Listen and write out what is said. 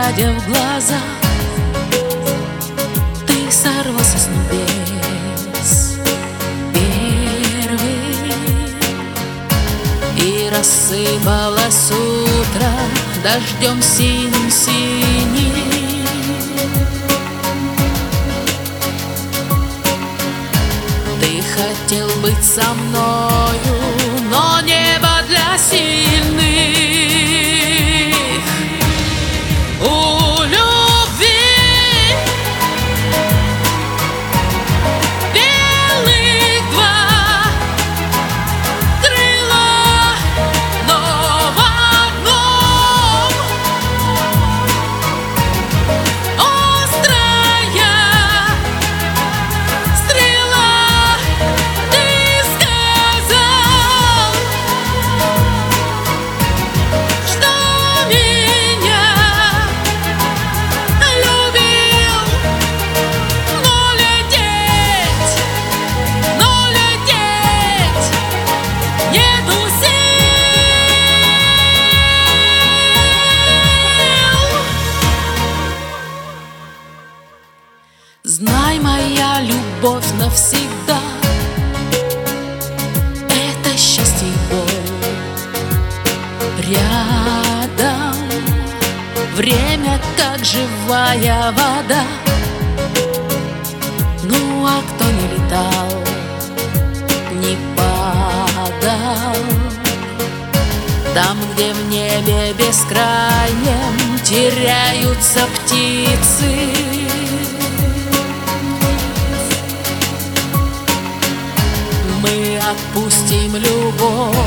глядя в глаза, ты сорвался с небес первый, и рассыпалось утро дождем синим-синим. Ты хотел быть со мною, но небо для сильных. У любви белых два крыла, но в одном острая стрела. Ты сказал, что меня любил, но лететь нету сил. Знай, моя любовь навсегда — это счастье и боль рядом. Время как живая вода. Ну а кто не летал, не падал, там, где в небе бескрайнем теряются птицы, мы отпустим любовь